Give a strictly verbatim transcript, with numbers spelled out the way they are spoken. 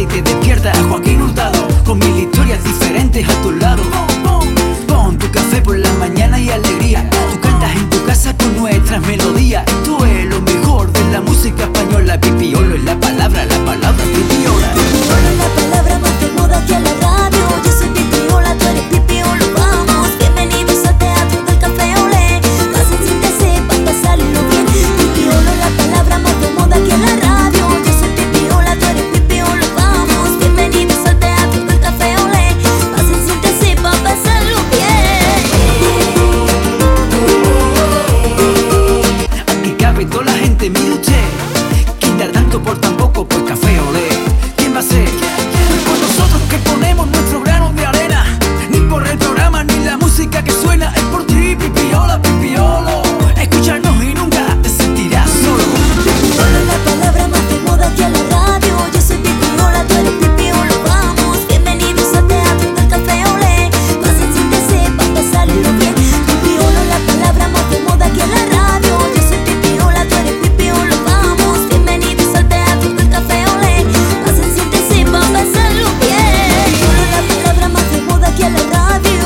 y te despierta a Joaquín Hurtado, con mil historias diferentes a tu lado. Pon, pon tu café por la mañana y alegría. Tú cantas en tu casa con nuestras melodías. Esto es lo mejor de la música española. Pipiolo es la palabra, la palabra Pipiola. Pipiola es la palabra más de moda que a la radio. Yo soy Pipiola, tú eres Pipiolo, vamos. Bienvenidos al Teatro del Café Olé. Pasen, siéntese pa' pasarlo bien. Pipiolo es la palabra más de moda que a la radio. Yo soy Pipiola, tú eres Pipiolo, vamos. Bienvenidos al Teatro del Café Olé. Pasen, siéntese pa' pasarlo bien. Aquí cabe toda la gente, mire usted. Quitar tanto por tan poco, pues Café Olé. ¿Quién va a ser? Pues nosotros que ponemos